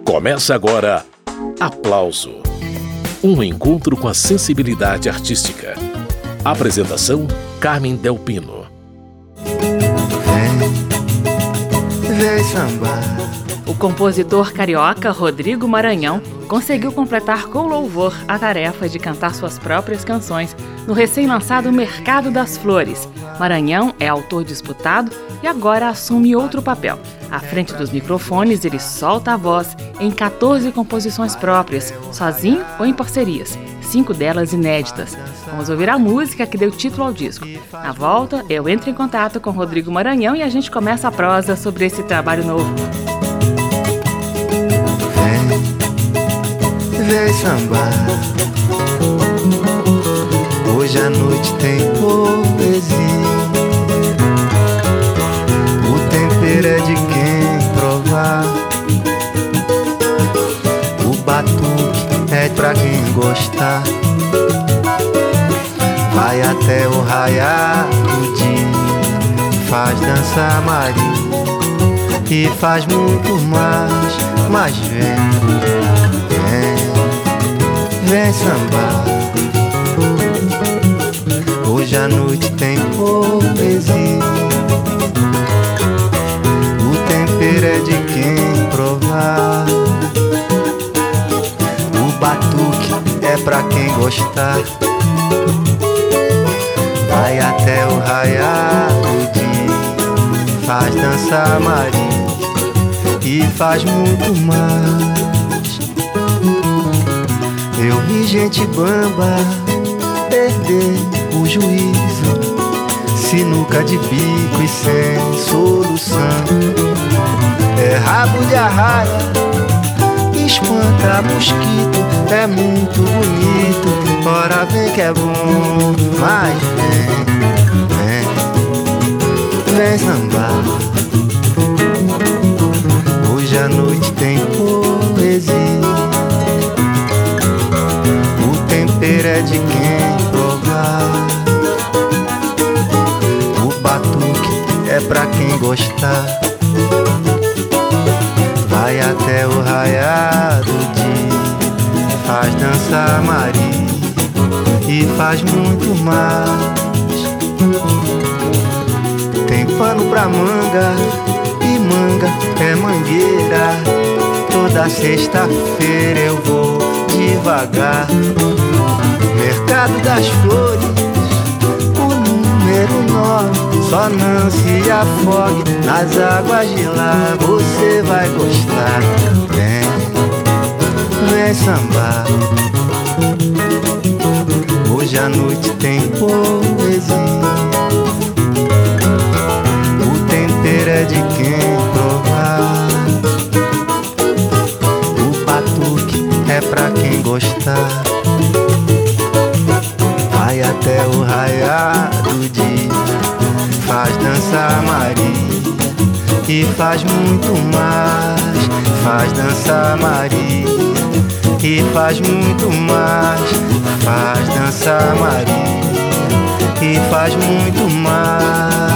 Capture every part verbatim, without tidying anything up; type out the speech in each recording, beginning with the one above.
Começa agora Aplauso, um encontro com a sensibilidade artística. Apresentação Carmen Del Pino. Vem, vem sambar. O compositor carioca Rodrigo Maranhão conseguiu completar com louvor a tarefa de cantar suas próprias canções no recém-lançado Mercado das Flores. Maranhão é autor disputado e agora assume outro papel. À frente dos microfones, ele solta a voz em catorze composições próprias, sozinho ou em parcerias, cinco delas inéditas. Vamos ouvir a música que deu título ao disco. Na volta, eu entro em contato com Rodrigo Maranhão e a gente começa a prosa sobre esse trabalho novo. Vem sambar. Hoje à noite tem poesia. O tempero é de quem provar. O batuque é pra quem gostar. Vai até o raiar do dia. Faz dança marinha e faz muito mais. Mas vem, vem sambar. Hoje à noite tem poesia. O tempero é de quem provar. O batuque é pra quem gostar. Vai até o raiar do dia. Faz dança marinha e faz muito mais. Eu vi gente bamba perder o juízo, sinuca de bico e sem solução. É rabo de arraia, espanta mosquito, é muito bonito. Ora vem que é bom, mas vem, vem, vem sambar. Hoje à noite tem poesia. É de quem provar. O batuque é pra quem gostar. Vai até o raiar do dia. Faz dança marinha e faz muito mais. Tem pano pra manga e manga é mangueira. Toda sexta-feira eu vou devagar. Mercado das Flores, o número nove. Só não se afogue nas águas de lá. Você vai gostar. Vem, vem sambar. Hoje à noite tem poesia. O tempero é de quem provar. O batuque é pra quem gostar. Vai até o raiar do dia. Faz dança marinha e faz muito mais. Faz dança marinha e faz muito mais. Faz dança marinha e faz muito mais.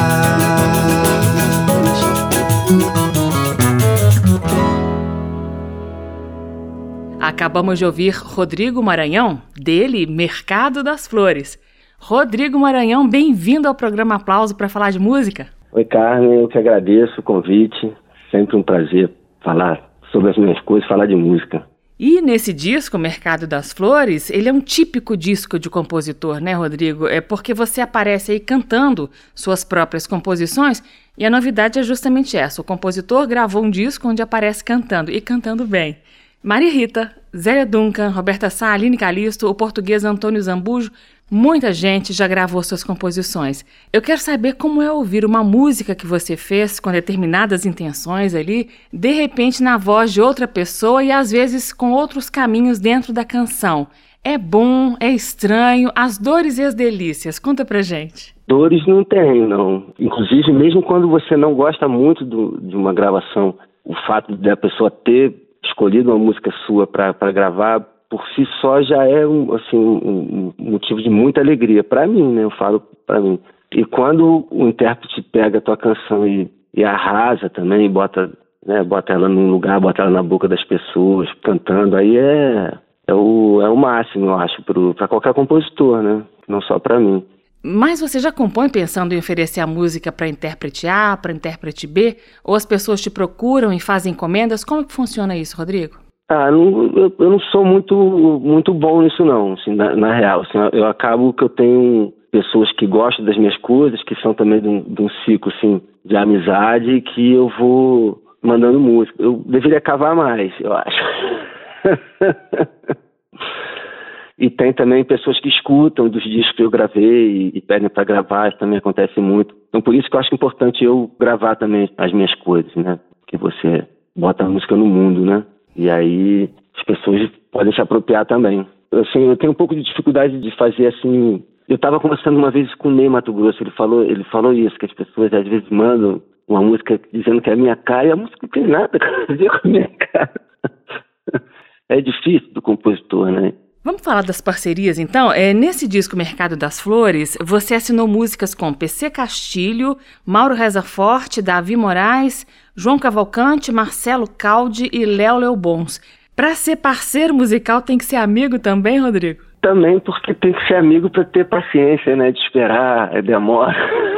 Acabamos de ouvir Rodrigo Maranhão, dele Mercado das Flores. Rodrigo Maranhão, bem-vindo ao programa Aplauso para falar de música. Oi, Carmen, eu que agradeço o convite. Sempre um prazer falar sobre as minhas coisas, falar de música. E nesse disco, Mercado das Flores, ele é um típico disco de compositor, né, Rodrigo? É porque você aparece aí cantando suas próprias composições e a novidade é justamente essa. O compositor gravou um disco onde aparece cantando e cantando bem. Maria Rita, Zélia Duncan, Roberta Sá, Aline Calisto, o português Antônio Zambujo, muita gente já gravou suas composições. Eu quero saber como é ouvir uma música que você fez com determinadas intenções ali, de repente na voz de outra pessoa e às vezes com outros caminhos dentro da canção. É bom, é estranho, as dores e as delícias. Conta pra gente. Dores não tem, não. Inclusive, mesmo quando você não gosta muito do, de uma gravação, o fato da pessoa ter escolhido uma música sua para gravar, por si só já é um, assim, um, um motivo de muita alegria para mim, né? Eu falo para mim. E quando o intérprete pega a tua canção e, e arrasa também, bota né? Bota ela num lugar, bota ela na boca das pessoas, cantando, aí é, é, o, é o máximo, eu acho, para qualquer compositor, né? Não só para mim. Mas você já compõe pensando em oferecer a música para intérprete A, para intérprete B? Ou as pessoas te procuram e fazem encomendas? Como que funciona isso, Rodrigo? Ah, não, eu, eu não sou muito, muito bom nisso não, assim, na, na real. Assim, eu acabo que eu tenho pessoas que gostam das minhas coisas, que são também de um, de um ciclo assim, de amizade, que eu vou mandando música. Eu deveria cavar mais, eu acho. E tem também pessoas que escutam dos discos que eu gravei e, e pedem para gravar, isso também acontece muito. Então por isso que eu acho importante eu gravar também as minhas coisas, né? Que você bota a música no mundo, né? E aí as pessoas podem se apropriar também. Assim, eu tenho um pouco de dificuldade de fazer assim... Eu estava conversando uma vez com o Ney Matogrosso, ele falou, ele falou isso, que as pessoas às vezes mandam uma música dizendo que é a minha cara, e a música não tem nada a ver com a minha cara. É difícil do compositor, né? Vamos falar das parcerias, então? É, nesse disco Mercado das Flores, você assinou músicas com P C Castilho, Mauro Reza Forte, Davi Moraes, João Cavalcante, Marcelo Caldi e Léo Leobons. Para ser parceiro musical tem que ser amigo também, Rodrigo? Também, porque tem que ser amigo para ter paciência, né? De esperar, é demora.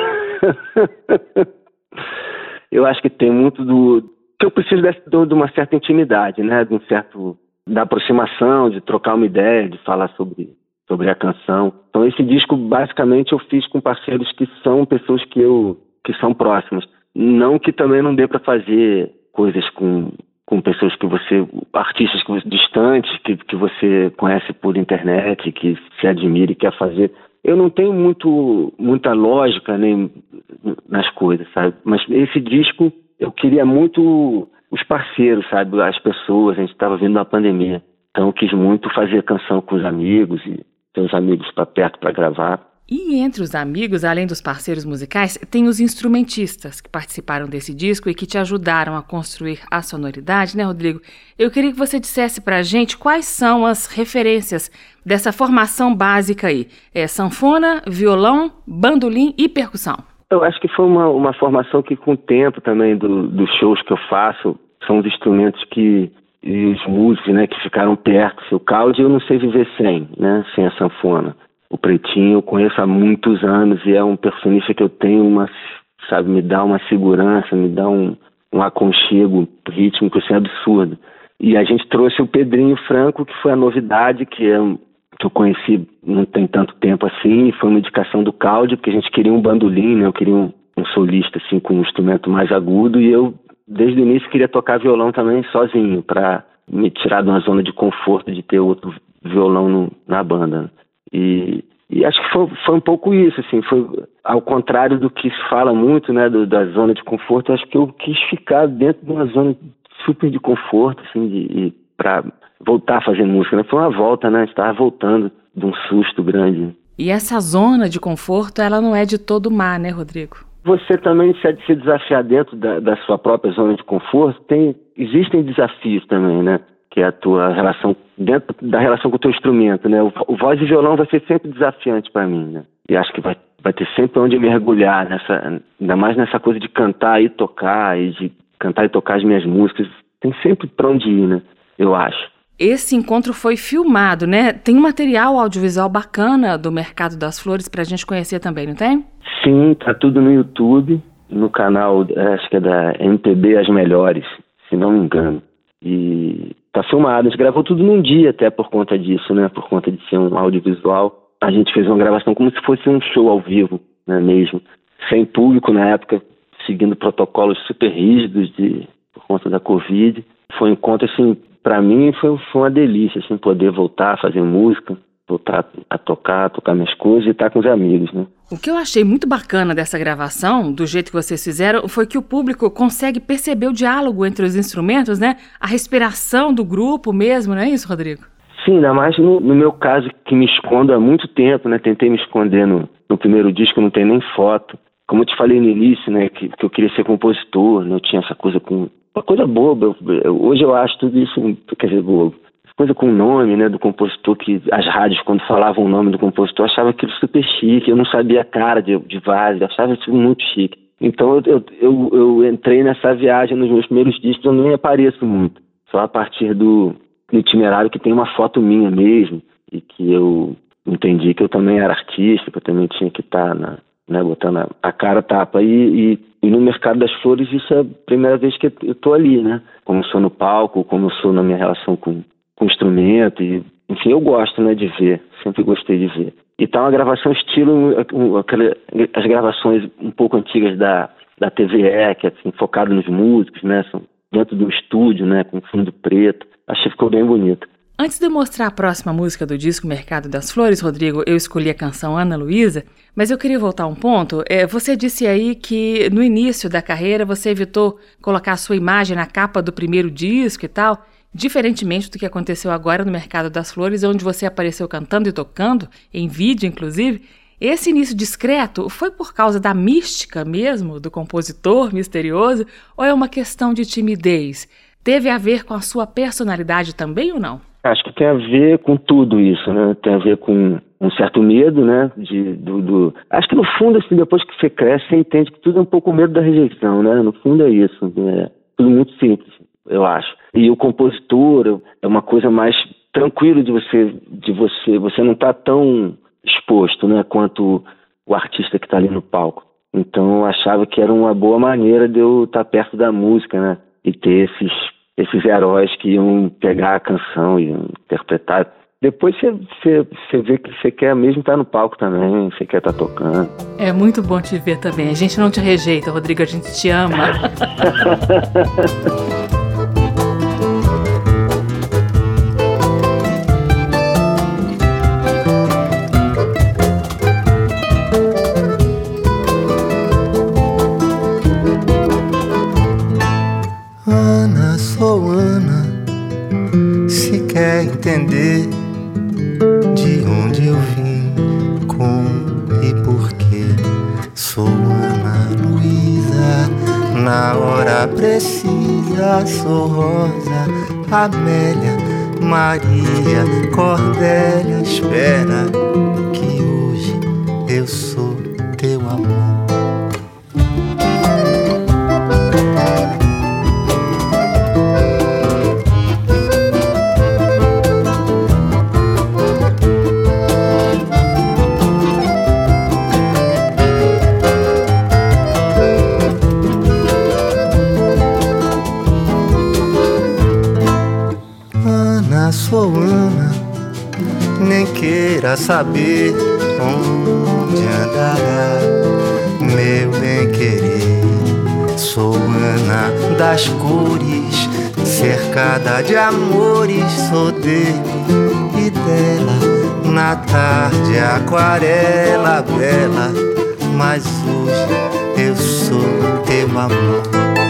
Eu acho que tem muito do... que eu preciso de, de uma certa intimidade, né? De um certo... da aproximação, de trocar uma ideia, de falar sobre, sobre a canção. Então esse disco basicamente eu fiz com parceiros que são pessoas que, eu, que são próximas. Não que também não dê para fazer coisas com, com pessoas que você, artistas que você, distantes, que, que você conhece por internet, que se admira e quer fazer. Eu não tenho muito, muita lógica nem nas coisas, sabe? Mas esse disco eu queria muito... os parceiros, sabe, as pessoas, a gente estava vindo da pandemia, então eu quis muito fazer canção com os amigos e ter os amigos para perto para gravar. E entre os amigos, além dos parceiros musicais, tem os instrumentistas que participaram desse disco e que te ajudaram a construir a sonoridade, né, Rodrigo? Eu queria que você dissesse pra gente quais são as referências dessa formação básica aí. É sanfona, violão, bandolim e percussão. Eu acho que foi uma, uma formação que, com o tempo também do, dos shows que eu faço, são os instrumentos que, e os músicos, né, que ficaram perto. O Caldi eu não sei viver sem, né, sem a sanfona. O Pretinho eu conheço há muitos anos e é um percussionista que eu tenho uma, sabe, me dá uma segurança, me dá um, um aconchego rítmico, assim, absurdo. E a gente trouxe o Pedrinho Franco, que foi a novidade, que é que eu conheci não tem tanto tempo assim, foi uma indicação do Caldi, porque a gente queria um bandolim, né? Eu queria um, um solista assim, com um instrumento mais agudo, e eu, desde o início, queria tocar violão também sozinho, para me tirar de uma zona de conforto de ter outro violão no, na banda. E, e acho que foi, foi um pouco isso, assim, foi ao contrário do que se fala muito, né, do, da zona de conforto. Acho que eu quis ficar dentro de uma zona super de conforto, assim, de, para voltar a fazer música, né? Foi uma volta, né? Estava voltando de um susto grande. E essa zona de conforto, ela não é de todo má, né, Rodrigo? Você também se, se desafiar dentro da, da sua própria zona de conforto, tem, existem desafios também, né? Que é a tua relação, dentro da relação com o teu instrumento, né? O, o voz e violão vai ser sempre desafiante para mim, né? E acho que vai, vai ter sempre onde mergulhar, nessa, ainda mais nessa coisa de cantar e tocar, e de cantar e tocar as minhas músicas. Tem sempre para onde ir, né? Eu acho. Esse encontro foi filmado, né? Tem um material audiovisual bacana do Mercado das Flores pra gente conhecer também, não tem? Sim, tá tudo no YouTube, no canal, acho que é da M P B As Melhores, se não me engano. E tá filmado, a gente gravou tudo num dia até por conta disso, né? Por conta de ser um audiovisual. A gente fez uma gravação como se fosse um show ao vivo, né, mesmo. Sem público na época, seguindo protocolos super rígidos de, por conta da Covid. Foi um encontro, assim, pra mim foi, foi uma delícia, assim, poder voltar a fazer música, voltar a tocar, a tocar minhas coisas e estar com os amigos, né? O que eu achei muito bacana dessa gravação, do jeito que vocês fizeram, foi que o público consegue perceber o diálogo entre os instrumentos, né? A respiração do grupo mesmo, não é isso, Rodrigo? Sim, ainda mais no, no meu caso, que me escondo há muito tempo, né? Tentei me esconder no, no primeiro disco, não tem nem foto. Como eu te falei no início, né? Que, que eu queria ser compositor, né? Eu tinha essa coisa com... Uma coisa boba. Eu, eu, hoje eu acho tudo isso, quer dizer, bobo. Coisa com o nome, né, do compositor, que as rádios, quando falavam o nome do compositor, achavam aquilo super chique. Eu não sabia a cara de, de vários, eu achava isso muito chique. Então eu, eu, eu, eu entrei nessa viagem nos meus primeiros discos, eu nem apareço muito. Só a partir do, do itinerário que tem uma foto minha mesmo, e que eu entendi que eu também era artista, que eu também tinha que estar na, né, botando a, a cara a tapa. E, e, e no Mercado das Flores isso é a primeira vez que eu estou ali, né? Como eu sou no palco, como eu sou na minha relação com, com o instrumento. E, enfim, eu gosto, né, de ver, sempre gostei de ver. E tá uma gravação estilo aquela, as gravações um pouco antigas da, da T V E, que é assim, focado nos músicos, né? São dentro do estúdio, né? Com fundo preto. Achei que ficou bem bonito. Antes de eu mostrar a próxima música do disco Mercado das Flores, Rodrigo, eu escolhi a canção Ana Luísa, mas eu queria voltar um ponto. É, você disse aí que no início da carreira você evitou colocar a sua imagem na capa do primeiro disco e tal, diferentemente do que aconteceu agora no Mercado das Flores, onde você apareceu cantando e tocando, em vídeo inclusive. Esse início discreto foi por causa da mística mesmo, do compositor misterioso, ou é uma questão de timidez? Teve a ver com a sua personalidade também ou não? Acho que tem a ver com tudo isso, né? Tem a ver com um certo medo, né? De, do, do... Acho que no fundo, assim, depois que você cresce, você entende que tudo é um pouco medo da rejeição, né? No fundo é isso, é tudo muito simples, eu acho. E o compositor é uma coisa mais tranquila de você, de você, você não está tão exposto, né? Quanto o artista que está ali no palco. Então eu achava que era uma boa maneira de eu estar perto da música, né? E ter esses, esses heróis que iam pegar a canção e interpretar. Depois você, você, você vê que você quer mesmo estar no palco também, você quer estar tocando. É muito bom te ver também. A gente não te rejeita, Rodrigo, a gente te ama. Ana, sou Ana, se quer entender de onde eu vim, como e porquê. Sou Ana Luísa, na hora precisa. Sou Rosa, Amélia, Maria, Cordélia. Espera que hoje eu sou teu amor. Sou Ana, nem queira saber onde andará meu bem-querer. Sou Ana das cores, cercada de amores. Sou dele e dela, na tarde aquarela bela. Mas hoje eu sou teu amor.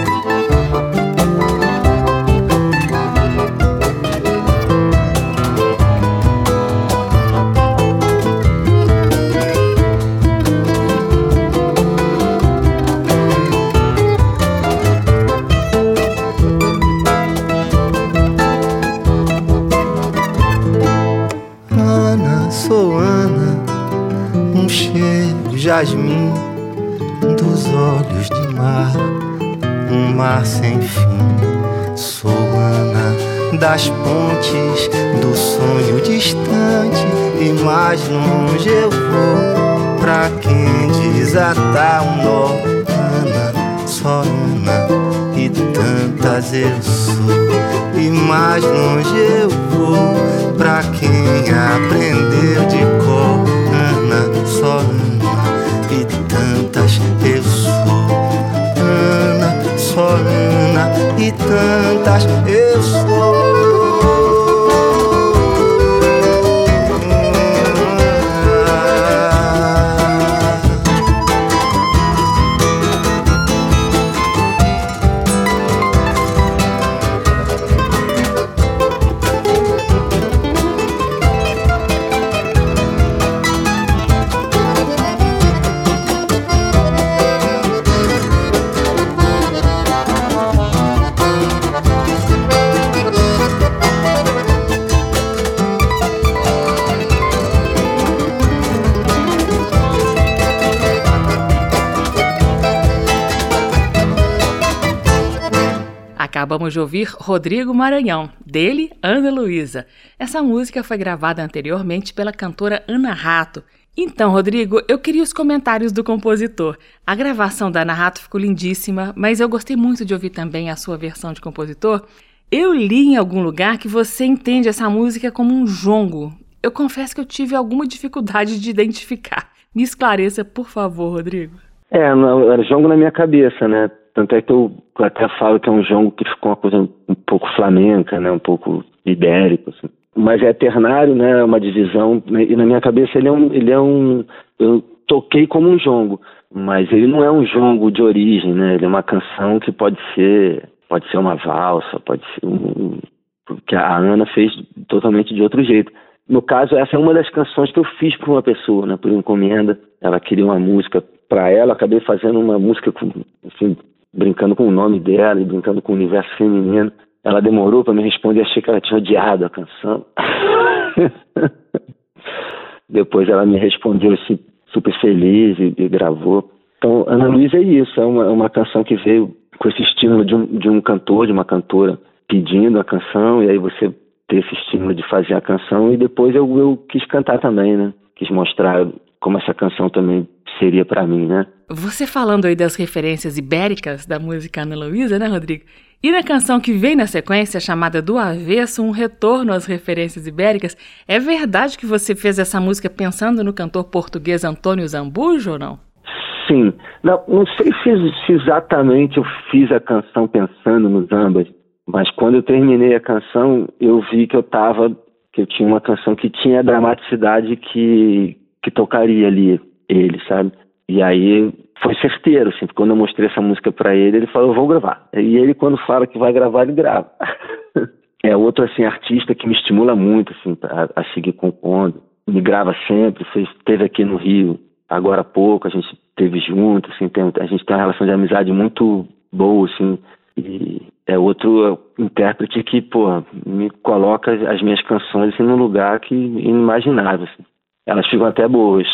Jasmim dos olhos de mar, um mar sem fim. Sou Ana das pontes, do sonho distante, e mais longe eu vou, pra quem desatar um nó. Ana, só Ana, e tantas eu sou. E mais longe eu vou, pra quem aprendeu de cor. Ana, só Ana, e tantas eu sou. Ana, só Ana, e tantas eu sou. acabamos de ouvir Rodrigo Maranhão, dele, Ana Luísa. Essa música foi gravada anteriormente pela cantora Ana Rato. Então, Rodrigo, eu queria os comentários do compositor. A gravação da Ana Rato ficou lindíssima, mas eu gostei muito de ouvir também a sua versão de compositor. Eu li em algum lugar que você entende essa música como um jongo. Eu confesso que eu tive alguma dificuldade de identificar. Me esclareça, por favor, Rodrigo. É, não, era jongo na minha cabeça, né? Tanto é que eu até falo que é um jongo que ficou uma coisa um pouco flamenca, né? Um pouco ibérico, assim. Mas é ternário, né? É uma divisão, né? E na minha cabeça ele é um, ele é um... Eu toquei como um jongo, mas ele não é um jongo de origem, né? Ele é uma canção que pode ser, pode ser uma valsa, pode ser um... Porque a Ana fez totalmente de outro jeito. No caso, essa é uma das canções que eu fiz para uma pessoa, né? Por encomenda. Ela queria uma música para ela, acabei fazendo uma música, com, enfim, brincando com o nome dela e brincando com o universo feminino. Ela demorou para me responder, achei que ela tinha odiado a canção. Depois ela me respondeu assim, super feliz e, e gravou. Então, Ana Luísa é isso, é uma, uma canção que veio com esse estímulo de um, de um cantor, de uma cantora pedindo a canção, e aí você ter esse estímulo de fazer a canção, e depois eu, eu quis cantar também, né? Quis mostrar como essa canção também seria para mim, né? Você falando aí das referências ibéricas da música Ana Luísa, né, Rodrigo? E na canção que vem na sequência, chamada Do Avesso, um retorno às referências ibéricas, é verdade que você fez essa música pensando no cantor português Antônio Zambujo ou não? Sim. Não, não sei se, se exatamente eu fiz a canção pensando no Zambas, mas quando eu terminei a canção, eu vi que eu tava, que eu tinha uma canção que tinha a dramaticidade que, que tocaria ali ele, sabe? E aí foi certeiro, assim, quando eu mostrei essa música pra ele, ele falou, eu vou gravar. E ele, quando fala que vai gravar, ele grava. É outro, assim, artista que me estimula muito, assim, a, a seguir compondo. Me grava sempre, fez, esteve aqui no Rio, agora há pouco, a gente esteve junto, assim, tem, a gente tem uma relação de amizade muito boa, assim, e é outro intérprete que, pô, me coloca as minhas canções, assim, num lugar que inimaginável, assim. Elas ficam até boas.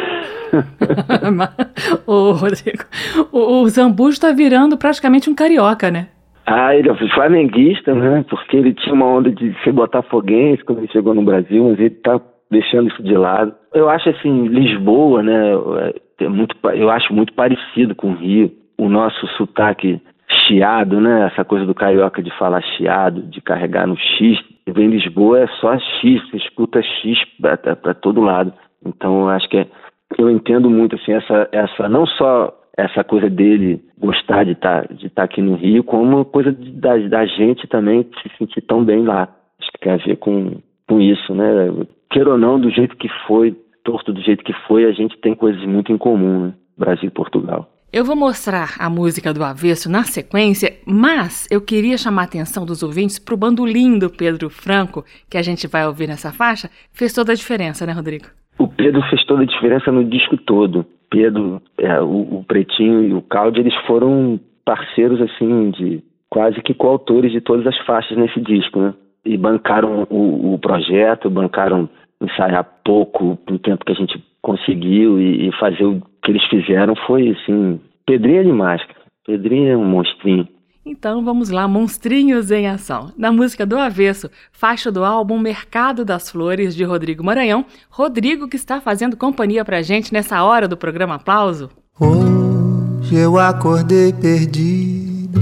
Ô, Rodrigo, o, o Zambujo tá virando praticamente um carioca, né? Ah, ele é flamenguista, né? Porque ele tinha uma onda de ser botafoguense quando ele chegou no Brasil, mas ele tá deixando isso de lado. Eu acho assim, Lisboa, né? É muito, eu acho muito parecido com o Rio. O nosso sotaque chiado, né? Essa coisa do carioca de falar chiado, de carregar no X. E em Lisboa é só X, você escuta X pra, pra todo lado. Então eu acho que é, eu entendo muito assim, essa, essa, não só essa coisa dele gostar de estar tá, de tá aqui no Rio, como coisa de, da, da gente também se sentir tão bem lá. Acho que tem a ver com, com isso, né? Queira ou não, do jeito que foi, torto do jeito que foi, a gente tem coisas muito em comum, né? Brasil e Portugal. Eu vou mostrar a música do Avesso na sequência, mas eu queria chamar a atenção dos ouvintes para o bandolim do Pedro Franco, que a gente vai ouvir nessa faixa. Fez toda a diferença, né, Rodrigo? O Pedro fez toda a diferença no disco todo. Pedro, é, o, o Pretinho e o Caldi, eles foram parceiros, assim, de quase que coautores de todas as faixas nesse disco, né? E bancaram o, o projeto, bancaram ensaiar pouco no tempo que a gente conseguiu e, e fazer o que eles fizeram foi, assim, Pedrinho é demais, cara. Pedrinho é um monstrinho. Então vamos lá, Monstrinhos em Ação. Na música do Avesso, faixa do álbum Mercado das Flores, de Rodrigo Maranhão. Rodrigo que está fazendo companhia pra gente nessa hora do programa Aplauso. Hoje eu acordei perdido,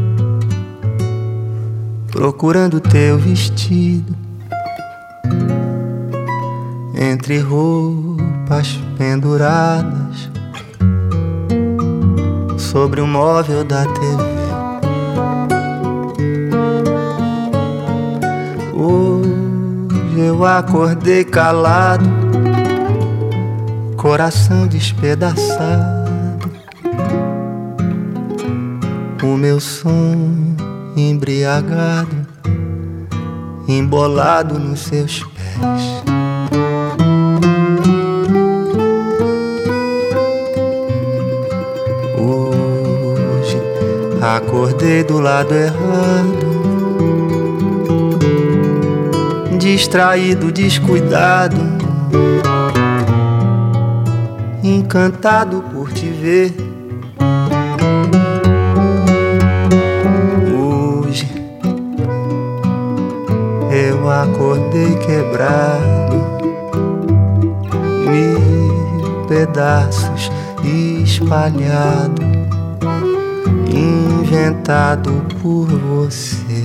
procurando teu vestido entre roupas penduradas sobre o móvel da T V. Hoje eu acordei calado, coração despedaçado, o meu sonho embriagado, embolado nos seus pés. Hoje acordei do lado errado, distraído, descuidado, encantado por te ver. Hoje Eu acordei quebrado, mil pedaços espalhado, inventado por você.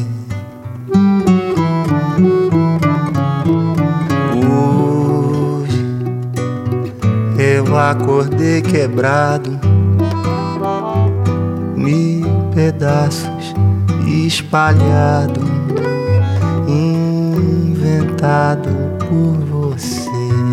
Hoje eu acordei quebrado, mil pedaços espalhado, inventado por você.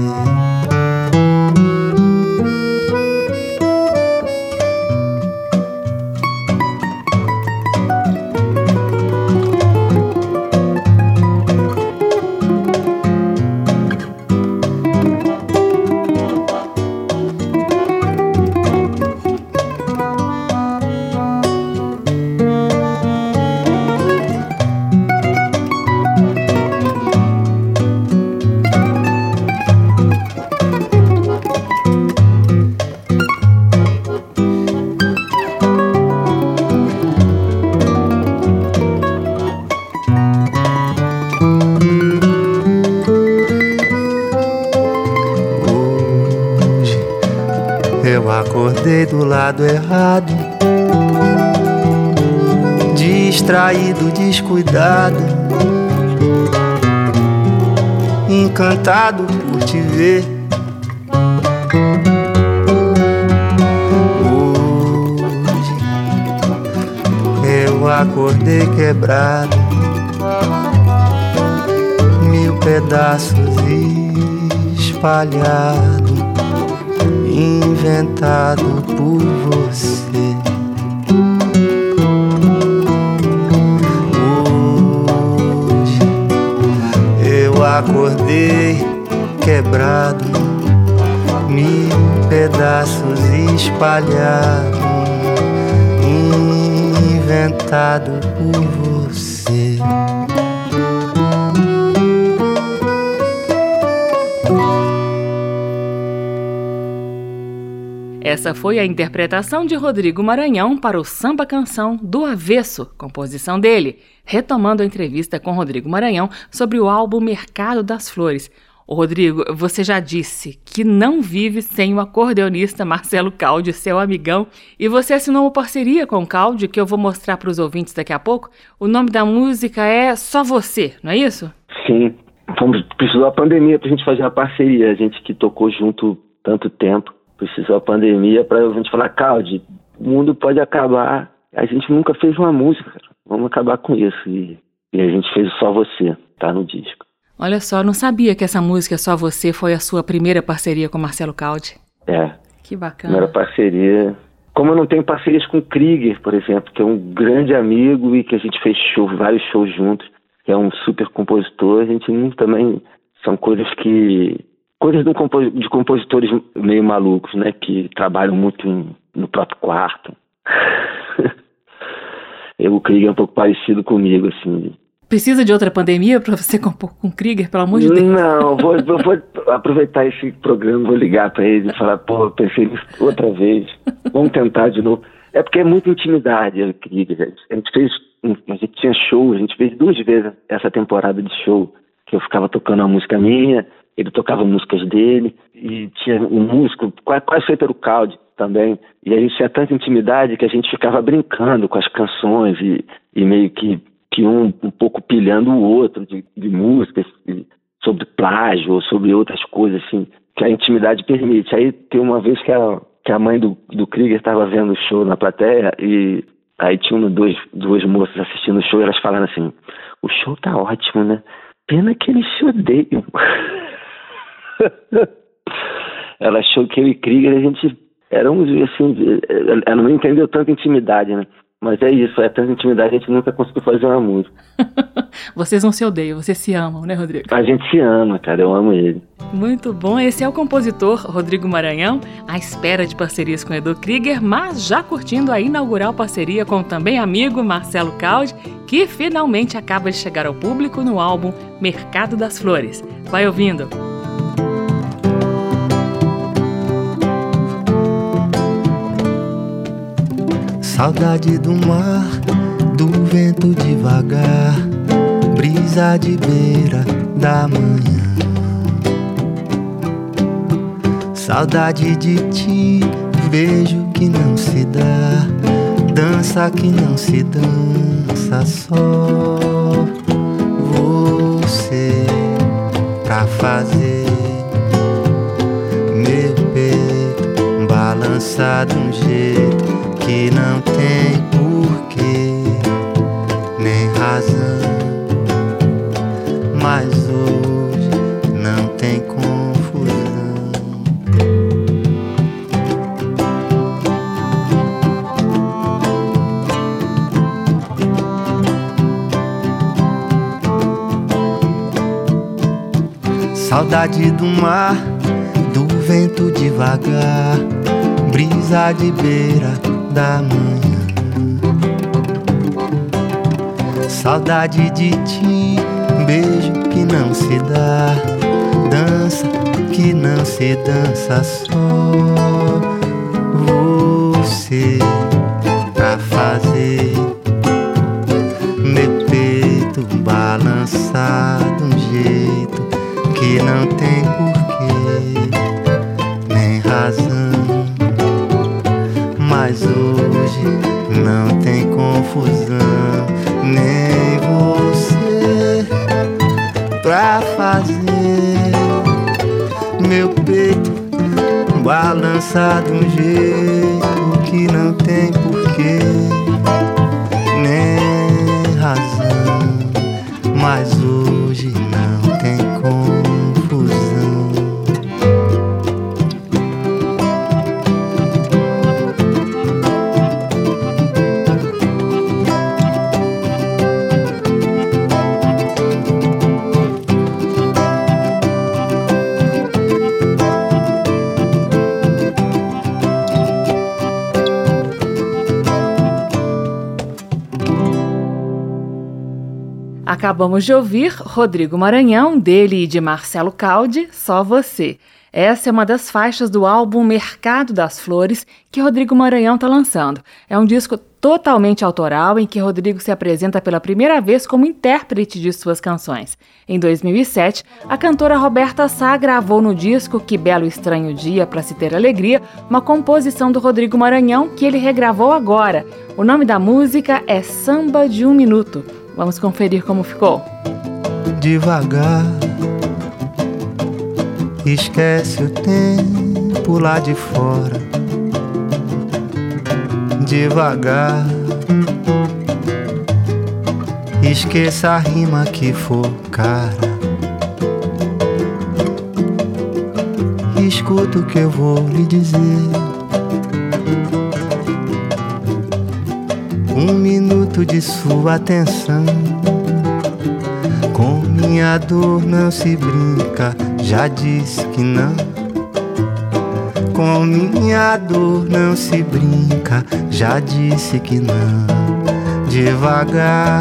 Acordei do lado errado, distraído, descuidado, encantado por te ver. Hoje eu acordei quebrado, mil pedaços espalhados, inventado por você. Hoje eu acordei quebrado, mil pedaços espalhados, inventado por você. Essa foi a interpretação de Rodrigo Maranhão para o samba-canção Do Avesso, composição dele, retomando a entrevista com Rodrigo Maranhão sobre o álbum Mercado das Flores. Ô Rodrigo, você já disse que não vive sem o acordeonista Marcelo Caldi, seu amigão, e você assinou uma parceria com o Caldi que eu vou mostrar para os ouvintes daqui a pouco. O nome da música é Só Você, não é isso? Sim, Fomos, precisou a pandemia para a gente fazer uma parceria, a gente que tocou junto tanto tempo. Precisou a pandemia para a gente falar, Caldi, o mundo pode acabar. A gente nunca fez uma música, vamos acabar com isso. E, e a gente fez o Só Você, tá no disco. Olha só, não sabia que essa música Só Você foi a sua primeira parceria com Marcelo Caldi. É. Que bacana. Primeira parceria. Como eu não tenho parcerias com o Krieger, por exemplo, que é um grande amigo e que a gente fez show, vários shows juntos, que é um super compositor, a gente não, também são coisas que... Coisas de, um compos, de compositores meio malucos, né? Que trabalham muito em, no próprio quarto. Eu, o Krieger é um pouco parecido comigo, assim. Precisa de outra pandemia para você compor com o Krieger, pelo amor de Deus? Não, vou, eu vou aproveitar esse programa, vou ligar para ele e falar, pô, eu pensei nisso outra vez. Vamos tentar de novo. É porque é muita intimidade, o Krieger. A gente fez, a gente tinha show, a gente fez duas vezes essa temporada de show, que eu ficava tocando uma música minha, ele tocava músicas dele, e tinha um músico, quase, quase feito era o Caldi também, e a gente tinha tanta intimidade que a gente ficava brincando com as canções e, e meio que, que um, um pouco pilhando o outro de, de músicas, de, sobre plágio ou sobre outras coisas assim, que a intimidade permite. Aí tem uma vez que a, que a mãe do, do Krieger estava vendo o show na plateia e aí tinha dois, duas moças assistindo o show e elas falaram assim, o show tá ótimo, né? Pena que eles se odeiam. Ela achou que eu e Krieger, a gente éramos assim, ela não entendeu tanta intimidade, né? Mas é isso, é tanta intimidade, a gente nunca conseguiu fazer uma música. Vocês não se odeiam, vocês se amam, né, Rodrigo? A gente se ama, cara, eu amo ele. Muito bom, esse é o compositor Rodrigo Maranhão, à espera de parcerias com Edu Krieger, mas já curtindo a inaugural parceria com o também amigo Marcelo Caldi, que finalmente acaba de chegar ao público no álbum Mercado das Flores. Vai ouvindo! Saudade do mar, do vento devagar, brisa brisa de beira da manhã. Saudade de ti, beijo que não se dá, dança que não se dança, só você pra fazer meu peito balançar de um jeito que não tem porquê nem razão, mas hoje não tem confusão. Saudade do mar, do vento devagar, brisa de beira da manhã. Saudade de ti, beijo que não se dá, dança que não se dança, só você pra fazer meu peito balançar de um jeito que não tem porquê nem razão, mas hoje não tem confusão, nem você pra fazer meu peito balançar de um jeito que não tem porquê nem razão, mas hoje não tem confusão. Acabamos de ouvir Rodrigo Maranhão, dele e de Marcelo Caldi, Só Você. Essa é uma das faixas do álbum Mercado das Flores que Rodrigo Maranhão está lançando. É um disco totalmente autoral em que Rodrigo se apresenta pela primeira vez como intérprete de suas canções. Em dois mil e sete, a cantora Roberta Sá gravou no disco Que Belo Estranho Dia Pra Se Ter Alegria, uma composição do Rodrigo Maranhão que ele regravou agora. O nome da música é Samba de um Minuto. Vamos conferir como ficou. Devagar, esquece o tempo lá de fora. Devagar, esqueça a rima que for cara. Escuta o que eu vou lhe dizer. Um minuto de sua atenção. Com minha dor não se brinca, já disse que não. Com minha dor não se brinca, já disse que não. Devagar,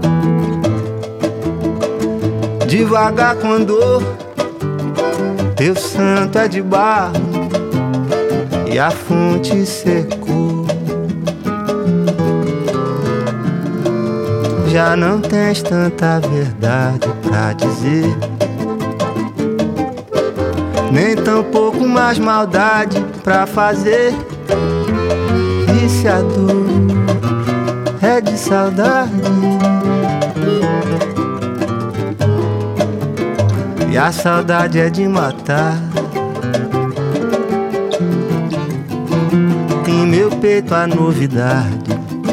devagar com dor. Teu santo é de barro e a fonte secou. Já não tens tanta verdade pra dizer, nem tão pouco mais maldade pra fazer. E se a dor é de saudade e a saudade é de matar, em meu peito a novidade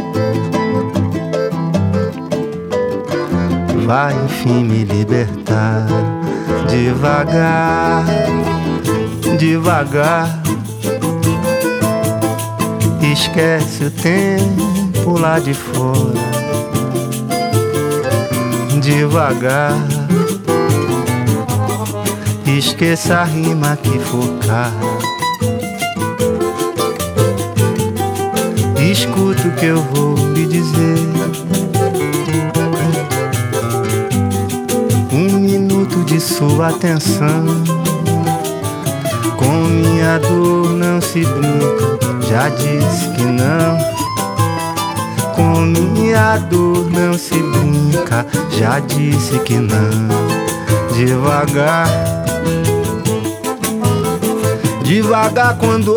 vai enfim me libertar. Devagar, devagar, esquece o tempo lá de fora. Devagar, esqueça a rima que for cara. Escuta o que eu vou lhe dizer. De sua atenção, com minha dor não se brinca, já disse que não. Com minha dor não se brinca, já disse que não. Devagar, devagar quando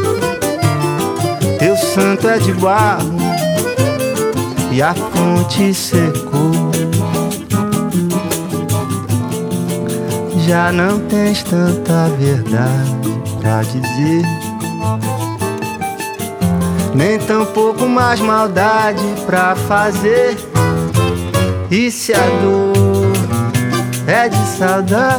teu santo é de barro e a fonte secou. Já não tens tanta verdade pra dizer, nem tampouco mais maldade pra fazer. E se a dor é de saudade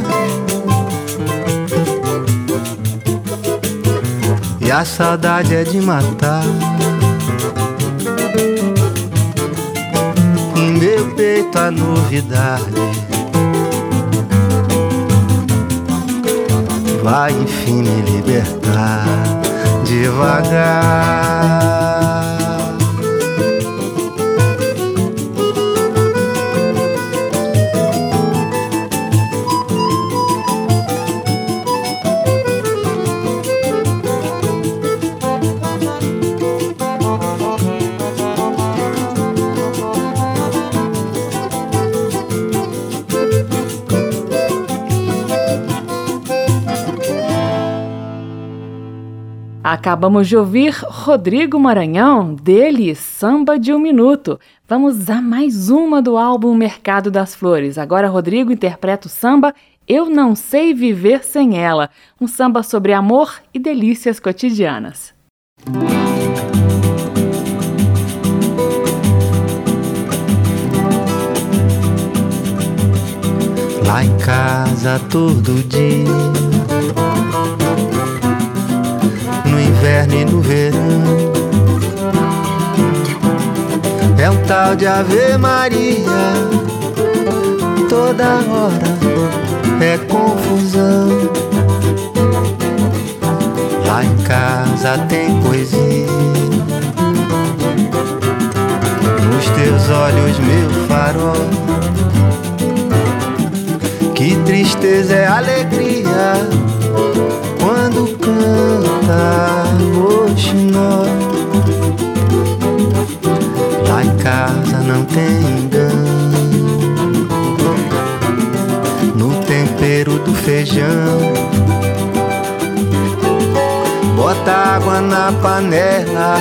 e a saudade é de matar, em meu peito a novidade vai enfim me libertar devagar. Acabamos de ouvir Rodrigo Maranhão, dele Samba de um Minuto. Vamos a mais uma do álbum Mercado das Flores. Agora Rodrigo interpreta o samba Eu Não Sei Viver Sem Ela, um samba sobre amor e delícias cotidianas. Lá em casa todo dia, no inverno e no verão, é um tal de Ave Maria, toda hora é confusão. Lá em casa tem poesia, nos teus olhos meu farol. Que tristeza é alegria quando canta o xinó. Lá em casa não tem engano no tempero do feijão. Bota água na panela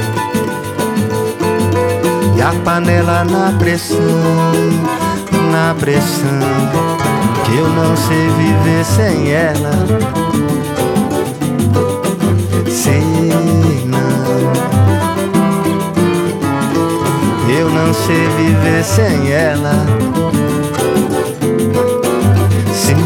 e a panela na pressão, na pressão, que eu não sei viver sem ela. Sei não, eu não sei viver sem ela. Sei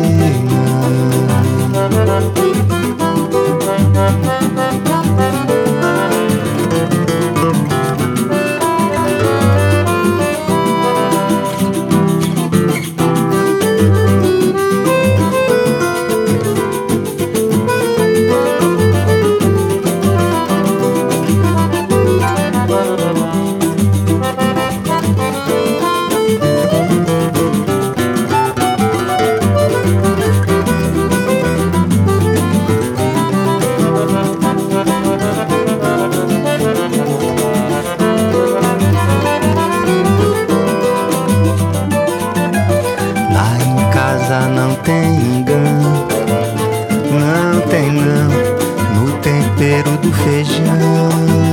não tem engano, não tem não, no tempero do feijão.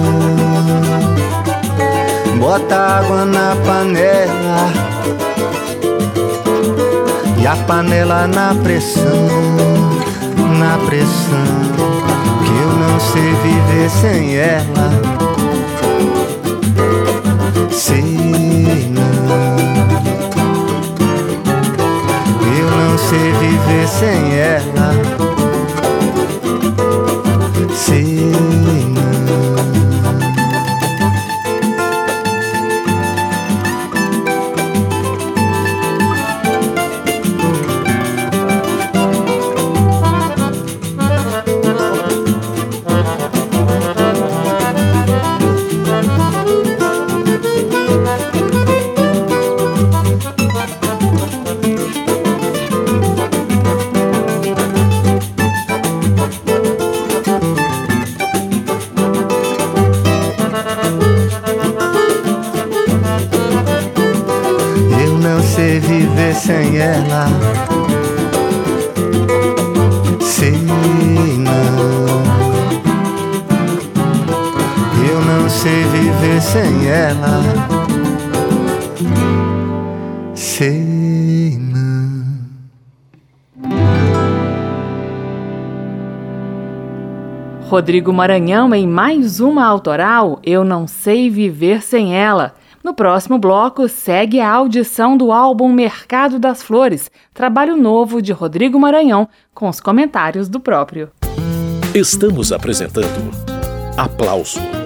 Bota água na panela e a panela na pressão, na pressão, que eu não sei viver sem ela. Sei não, eu não sei viver sem ela. Sei não. viver sem ela. Sei não, eu não sei viver sem ela. Sei não. Rodrigo Maranhão em mais uma autoral, Eu Não Sei Viver Sem Ela. No próximo bloco, segue a audição do álbum Mercado das Flores, trabalho novo de Rodrigo Maranhão, com os comentários do próprio. Estamos apresentando Aplauso